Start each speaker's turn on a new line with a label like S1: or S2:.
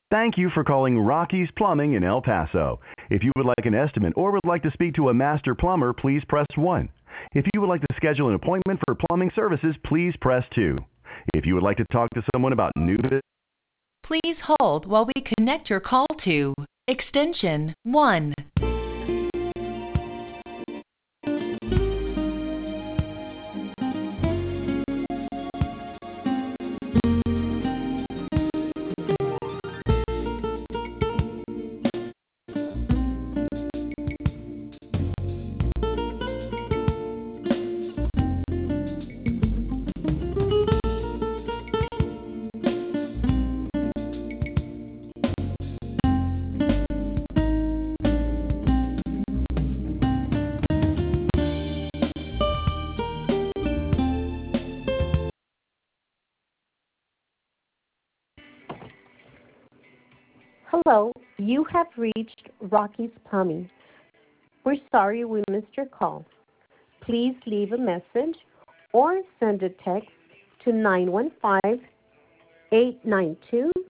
S1: Thank you for calling Rocky's Plumbing in El Paso. If you would like an estimate or would like to speak to a master plumber, please press 1. If you would like to schedule an appointment for plumbing services, please press 2. If you would like to talk to someone about new business, please hold while we connect your call to extension 1.
S2: Hello, you have reached Rocky's Plumbing. We're sorry we missed your call. Please leave a message or send a text to 915-892-0000.